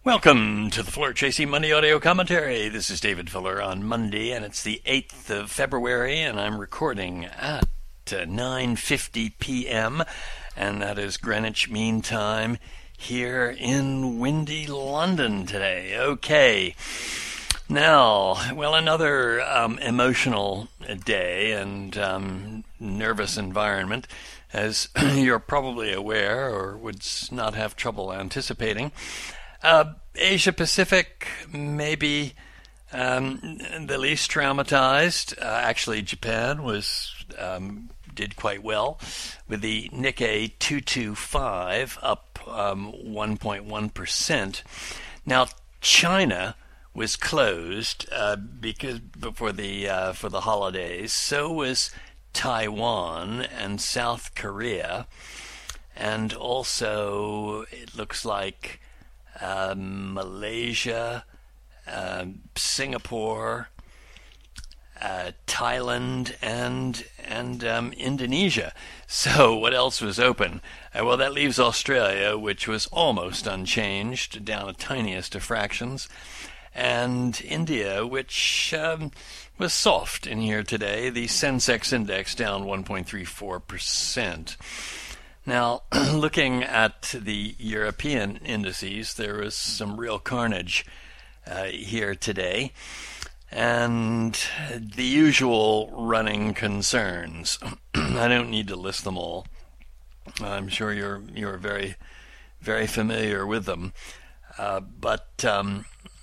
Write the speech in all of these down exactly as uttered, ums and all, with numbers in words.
Welcome to the Floor Chasing Money Audio Commentary. This is David Fuller on Monday, and it's the eighth of February, and I'm recording at nine fifty p.m., and that is Greenwich Mean Time here in windy London today. Okay. Now, well, another um, emotional day and um, nervous environment, as you're probably aware or would not have trouble anticipating. Uh, Asia Pacific, maybe um, the least traumatized. Uh, actually, Japan was um, did quite well, with the Nikkei two twenty-five up um, one point one percent. Now, China was closed uh, because for the uh, for the holidays. So was Taiwan and South Korea, and also it looks like Uh, Malaysia, uh, Singapore, uh, Thailand, and and um, Indonesia. So what else was open? Uh, well, that leaves Australia, which was almost unchanged, down the tiniest of fractions, and India, which um, was soft in here today. The Sensex index down one point three four percent. Now, looking at the European indices, there was some real carnage uh, here today, and the usual running concerns. I don't need to list them all. I'm sure you're you're very, very familiar with them. Uh, but um,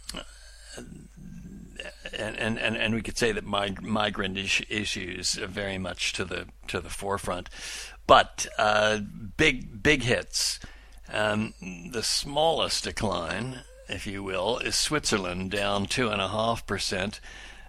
and, and and and we could say that mig- migrant is- issues are very much to the to the forefront. But uh, big big hits. Um, the smallest decline, if you will, is Switzerland, down two and a half percent.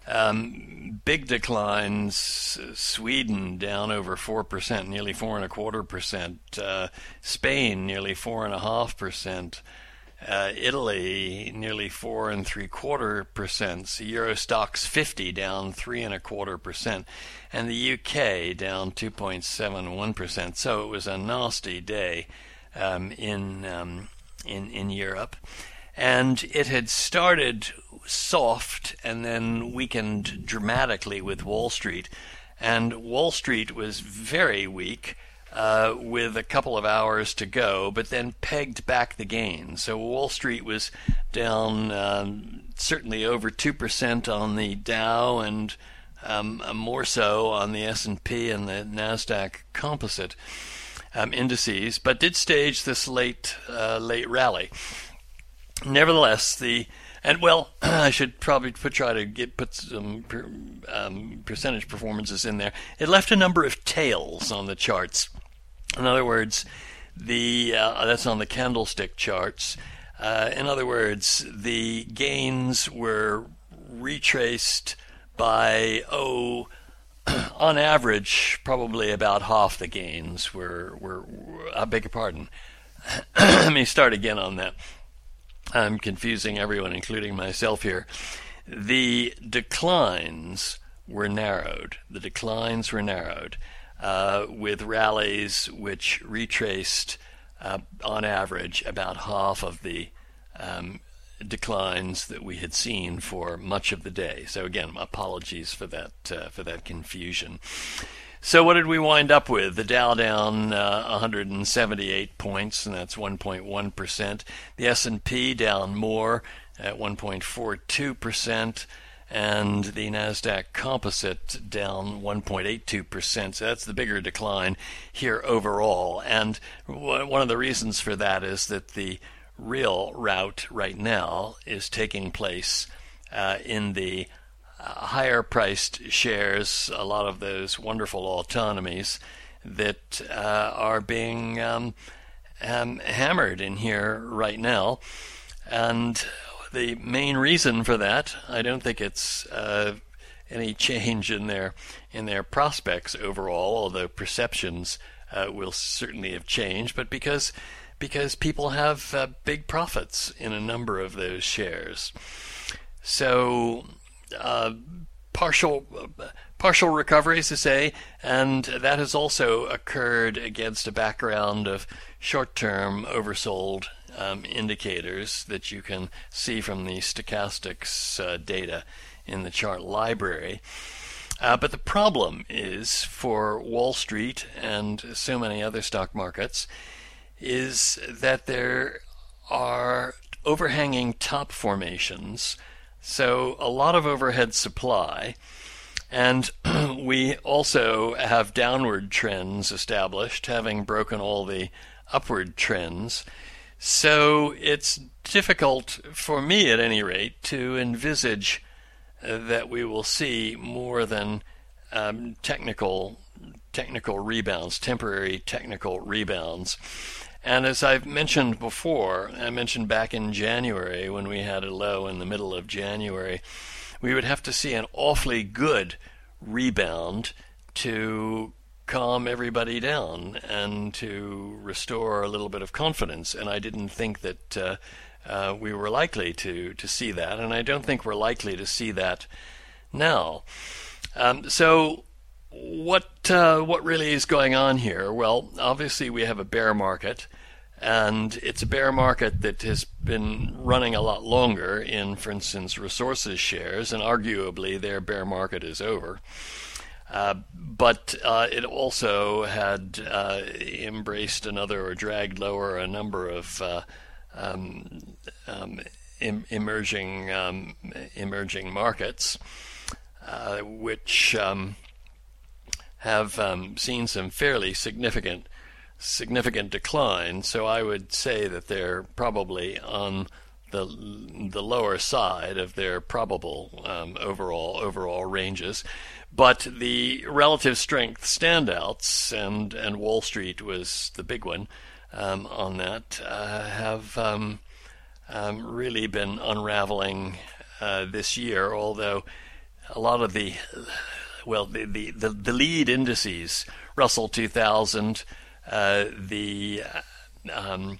Um, big declines: Sweden down over four percent, nearly four and a quarter percent. Uh, Spain nearly four and a half percent. Uh, Italy nearly four and three quarter percent. Euro Stoxx fifty down three and a quarter percent, and the U K down two point seven one percent. So it was a nasty day um, in um, in in Europe, and it had started soft and then weakened dramatically with Wall Street, and Wall Street was very weak. Uh, with a couple of hours to go, but then pegged back the gain. So Wall Street was down um, certainly over two percent on the Dow, and um, more so on the S and P and the NASDAQ composite um, indices, but did stage this late uh, late rally. Nevertheless, the and well, I should probably put, try to get put some per, um, percentage performances in there. It left a number of tails on the charts. In other words, the uh, that's on the candlestick charts. Uh, in other words, the gains were retraced by, oh, on average, probably about half the gains were, were, were I beg your pardon. Let me start again on that. I'm confusing everyone, including myself here. The declines were narrowed. The declines were narrowed. Uh, with rallies which retraced, uh, on average, about half of the um, declines that we had seen for much of the day. So again, apologies for that uh, for that confusion. So what did we wind up with? The Dow down uh, one hundred seventy-eight points, and that's one point one percent. The S and P down more at one point four two percent. And the NASDAQ composite down one point eight two percent. So that's the bigger decline here overall. And one of the reasons for that is that the real rout right now is taking place uh, in the uh, higher priced shares, a lot of those wonderful autonomies that uh, are being um, um, hammered in here right now. And the main reason for that, I don't think it's uh, any change in their in their prospects overall, although perceptions uh, will certainly have changed, but because because people have uh, big profits in a number of those shares. So uh, partial uh, partial recovery, as to say, and that has also occurred against a background of short-term oversold um, indicators that you can see from the stochastics uh, data in the chart library. Uh, but the problem is for Wall Street and so many other stock markets is that there are overhanging top formations, so a lot of overhead supply, and we also have downward trends established, having broken all the upward trends. So it's difficult, for me at any rate, to envisage uh, that we will see more than um, technical technical rebounds, temporary technical rebounds. And as I've mentioned before, I mentioned back in January when we had a low in the middle of January, we would have to see an awfully good rebound to calm everybody down and to restore a little bit of confidence. And I didn't think that uh, uh, we were likely to, to see that, and I don't think we're likely to see that now. Um, so what uh, what really is going on here? Well, obviously we have a bear market, and it's a bear market that has been running a lot longer in, for instance, resources shares, and arguably their bear market is over. Uh, but uh, it also had uh, embraced another or dragged lower a number of uh, um, um, em- emerging um, emerging markets, uh, which um, have um, seen some fairly significant significant decline. So I would say that they're probably on the the lower side of their probable um, overall overall ranges. But the relative strength standouts, and, and Wall Street was the big one um, on that, uh, have um, um, really been unraveling uh, this year, although a lot of the Well, the, the, the, the lead indices, Russell two thousand, uh, the um,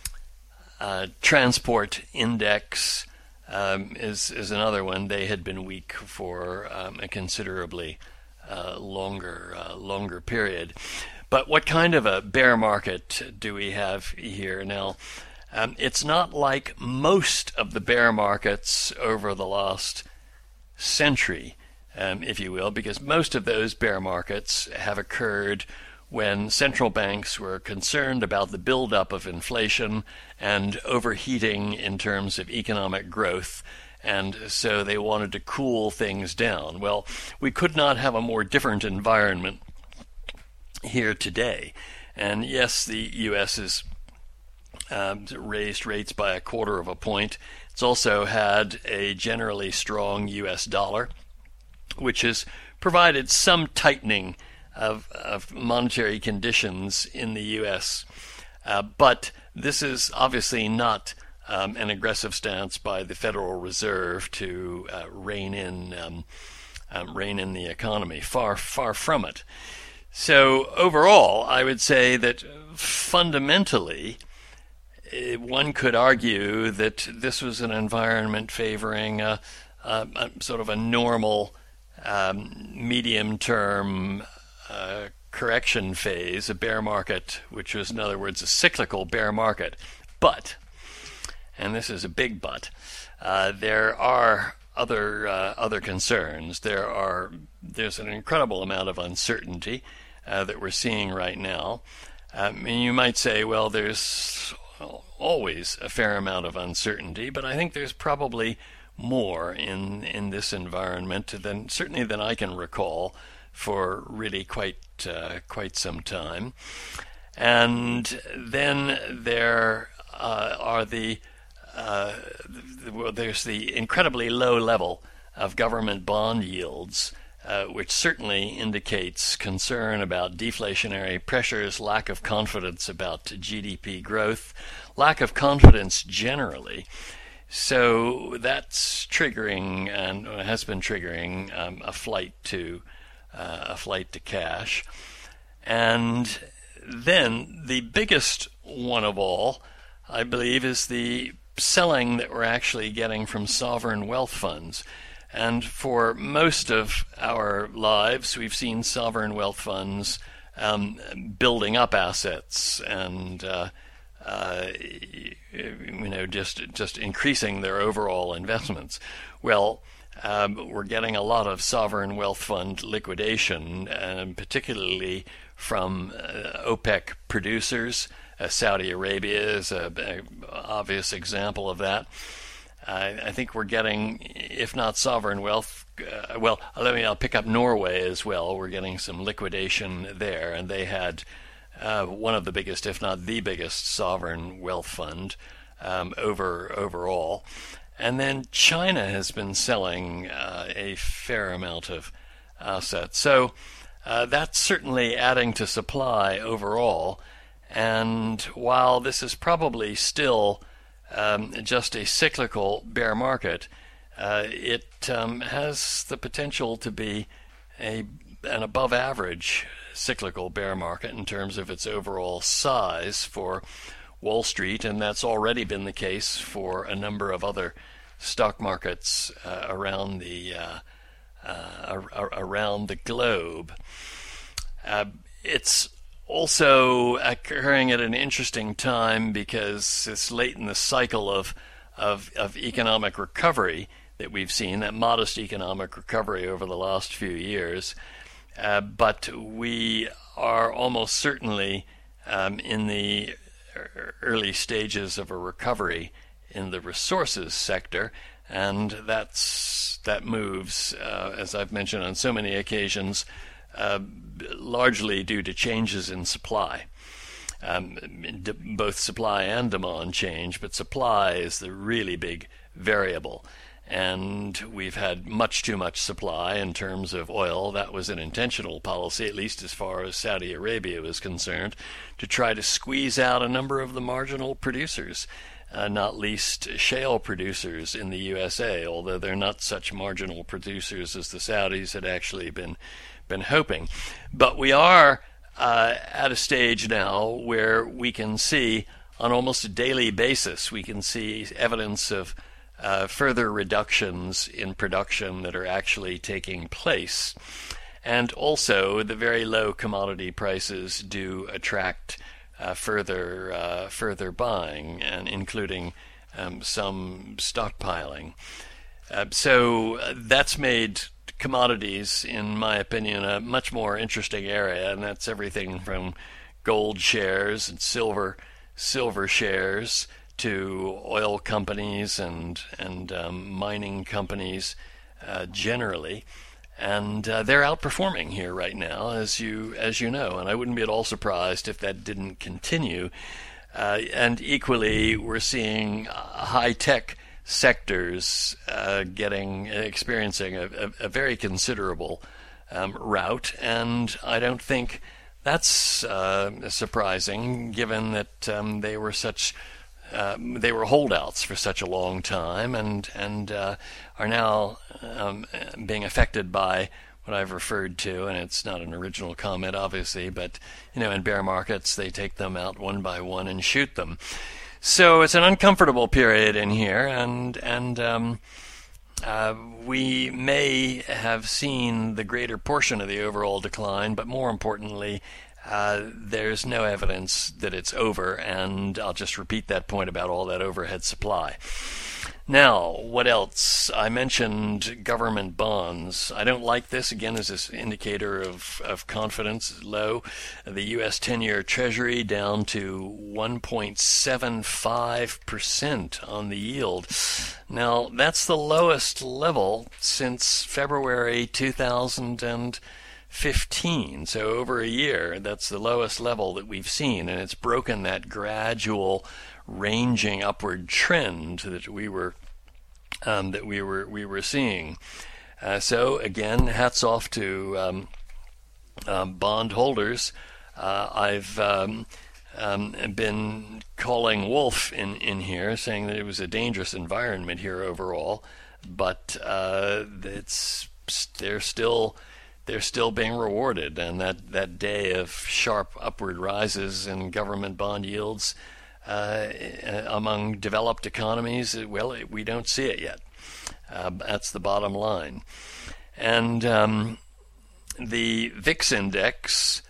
uh, transport index um, is, is another one. They had been weak for um, a considerably uh, longer uh, longer period. But what kind of a bear market do we have here now? Um, it's not like most of the bear markets over the last century. Um, if you will, because most of those bear markets have occurred when central banks were concerned about the buildup of inflation and overheating in terms of economic growth, and so they wanted to cool things down. Well, we could not have a more different environment here today. And yes, the U S has um, raised rates by a quarter of a point. It's also had a generally strong U S dollar, which has provided some tightening of, of monetary conditions in the U S. Uh, but this is obviously not um, an aggressive stance by the Federal Reserve to uh, rein in um, um, rein in the economy. Far, far from it. So overall, I would say that fundamentally, one could argue that this was an environment favoring a, a, a sort of a normal Um, medium-term uh, correction phase, a bear market, which was, in other words, a cyclical bear market. But, and this is a big but, uh, there are other uh, other concerns. There are there's an incredible amount of uncertainty uh, that we're seeing right now. Um, and you might say, well, there's always a fair amount of uncertainty, but I think there's probably more in in this environment than certainly than I can recall for really quite uh, quite some time. And then there uh, are the uh, well, there's the incredibly low level of government bond yields, uh, which certainly indicates concern about deflationary pressures, lack of confidence about G D P growth, lack of confidence generally. So that's triggering and has been triggering um, a flight to uh, a flight to cash. And then the biggest one of all, I believe, is the selling that we're actually getting from sovereign wealth funds. And for most of our lives, we've seen sovereign wealth funds um, building up assets and uh, uh, you know, just just increasing their overall investments. Well, um, we're getting a lot of sovereign wealth fund liquidation, um, particularly from uh, OPEC producers. Uh, Saudi Arabia is an obvious example of that. I, I think we're getting, if not sovereign wealth, uh, well, let me, I'll pick up Norway as well. We're getting some liquidation there, and they had uh, one of the biggest, if not the biggest, sovereign wealth fund um, over overall. And then China has been selling uh, a fair amount of assets. So uh, that's certainly adding to supply overall. And while this is probably still um, just a cyclical bear market, uh, it um, has the potential to be a an above average cyclical bear market in terms of its overall size for Wall Street, and that's already been the case for a number of other stock markets uh, around the uh, uh, around the globe. Uh, it's also occurring at an interesting time because it's late in the cycle of, of of economic recovery that we've seen, that modest economic recovery over the last few years. Uh, but we are almost certainly um, in the early stages of a recovery in the resources sector, and that's that moves, uh, as I've mentioned on so many occasions, uh, largely due to changes in supply. Um, d- both supply and demand change, but supply is the really big variable. And we've had much too much supply in terms of oil. That was an intentional policy, at least as far as Saudi Arabia was concerned, to try to squeeze out a number of the marginal producers, uh, not least shale producers in the U S A, although they're not such marginal producers as the Saudis had actually been been hoping. But we are uh, at a stage now where we can see on almost a daily basis, we can see evidence of Uh, further reductions in production that are actually taking place. And also the very low commodity prices do attract uh, further uh, further buying, and including um, some stockpiling. Uh, so that's made commodities, in my opinion, a much more interesting area, and that's everything from gold shares and silver silver shares to oil companies and and um, mining companies uh, generally, and uh, they're outperforming here right now, as you as you know. And I wouldn't be at all surprised if that didn't continue. Uh, and equally, we're seeing high tech sectors uh, getting experiencing a, a, a very considerable um, rout, and I don't think that's uh, surprising, given that um, they were such Uh, they were holdouts for such a long time, and and uh, are now um, being affected by what I've referred to, and it's not an original comment, obviously, but you know, in bear markets they take them out one by one and shoot them. So it's an uncomfortable period in here, and and um, uh, we may have seen the greater portion of the overall decline, but more importantly, Uh, there's no evidence that it's over, and I'll just repeat that point about all that overhead supply. Now, what else? I mentioned government bonds. I don't like this, again, as this indicator of, of confidence low. The U S ten-year Treasury down to one point seven five percent on the yield. Now, that's the lowest level since February two thousand fifteen, so over a year. That's the lowest level that we've seen, and it's broken that gradual ranging upward trend that we were um, that we were we were seeing. Uh, so again, hats off to um, um, bond holders. Uh, I've um, um, been calling wolf in in here, saying that it was a dangerous environment here overall, but uh, it's they're still. They're still being rewarded, and that, that day of sharp upward rises in government bond yields uh, among developed economies, well, we don't see it yet. Uh, that's the bottom line. And um, the V I X index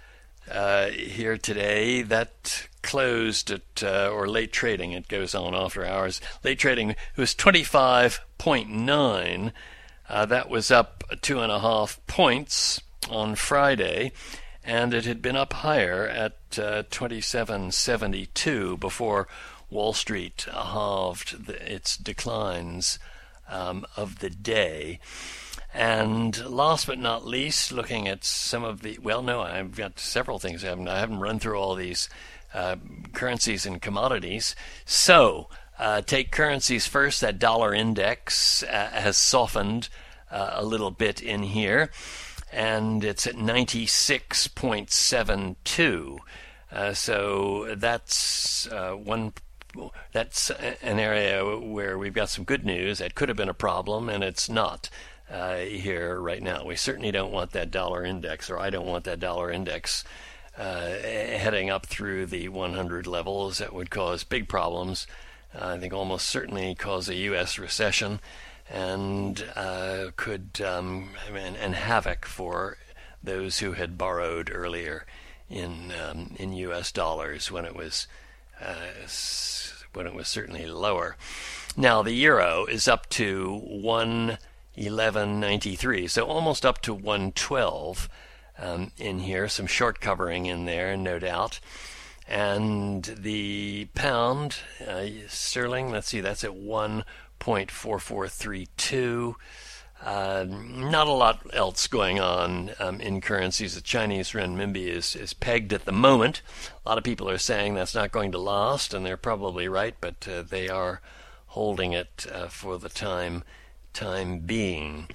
uh, here today. That closed at, uh, or late trading, it goes on after hours. Late trading was twenty-five point nine. Uh, that was up two and a half points on Friday, and it had been up higher at uh, twenty-seven seventy-two before Wall Street halved the, its declines um, of the day. And last but not least, looking at some of the, well, no, I've got several things. I haven't, I haven't run through all these uh, currencies and commodities. So, uh, take currencies first. That dollar index uh, has softened uh, a little bit in here, and it's at ninety-six point seven two. Uh, so that's uh, one. That's an area where we've got some good news. That could have been a problem, and it's not. Uh, here right now. We certainly don't want that dollar index, or I don't want that dollar index uh, heading up through the one hundred levels. That would cause big problems. Uh, I think almost certainly cause a U S recession, and uh, could um, and, and havoc for those who had borrowed earlier in um, in U S dollars when it was uh, when it was certainly lower. Now the euro is up to one eleven ninety-three, so almost up to one twelve um, in here. Some short covering in there, no doubt. And the pound uh, sterling, let's see, that's at one point four four three two. Uh, not a lot else going on um, in currencies. The Chinese renminbi is, is pegged at the moment. A lot of people are saying that's not going to last, and they're probably right, but uh, they are holding it uh, for the time time being.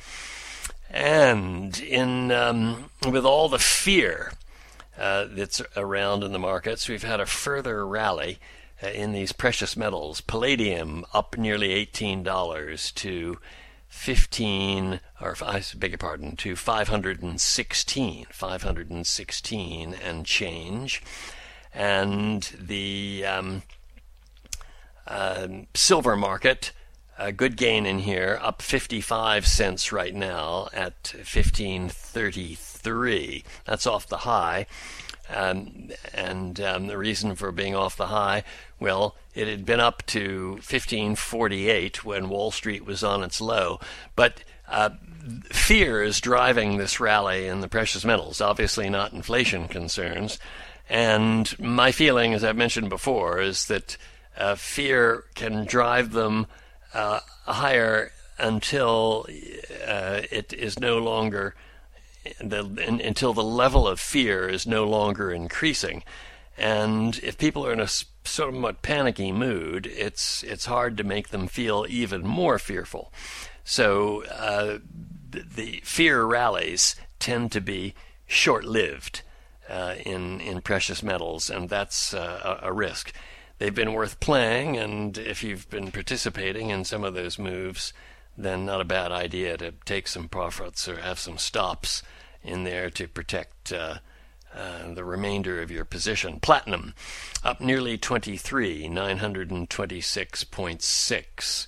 And in um, with all the fear uh, that's around in the markets, we've had a further rally uh, in these precious metals. Palladium up nearly eighteen dollars to fifteen, or I beg your pardon, to five hundred sixteen, five hundred sixteen and change. And the um, uh, silver market, a good gain in here, up fifty-five cents right now at fifteen thirty-three. That's off the high. Um, and um, the reason for being off the high, well, it had been up to fifteen forty-eight when Wall Street was on its low. But uh, fear is driving this rally in the precious metals, obviously not inflation concerns. And my feeling, as I've mentioned before, is that uh, fear can drive them Uh, higher until uh, it is no longer the, in, until the level of fear is no longer increasing. And if people are in a somewhat panicky mood, it's it's hard to make them feel even more fearful. So uh, the fear rallies tend to be short-lived uh, in in precious metals, and that's uh, a, a risk. They've been worth playing, and if you've been participating in some of those moves, then not a bad idea to take some profits or have some stops in there to protect uh, uh, the remainder of your position. Platinum up nearly twenty-three, nine twenty-six point six.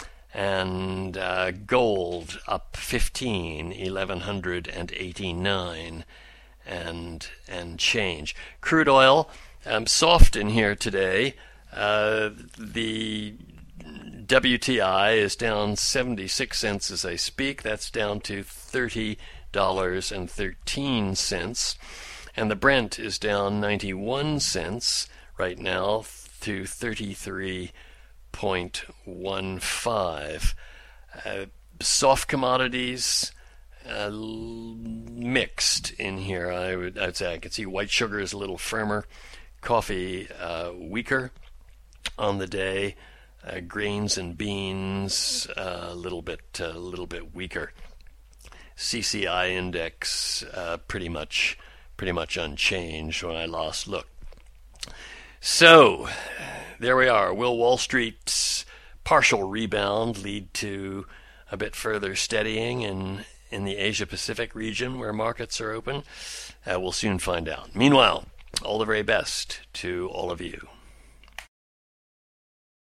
And uh, gold up fifteen, eleven eighty-nine and and change. Crude oil Um, soft in here today. Uh, the W T I is down seventy-six cents as I speak. That's down to thirty dollars and thirteen cents. And the Brent is down ninety-one cents right now to thirty-three point one five. Uh, soft commodities, uh, mixed in here. I would I'd say I could see white sugar is a little firmer. Coffee uh, weaker on the day. Uh, grains and beans uh, a little bit a uh, little bit weaker. C C I index uh, pretty much pretty much unchanged when I last looked. So there we are. Will Wall Street's partial rebound lead to a bit further steadying in in the Asia Pacific region where markets are open? Uh, we'll soon find out. Meanwhile, all the very best to all of you.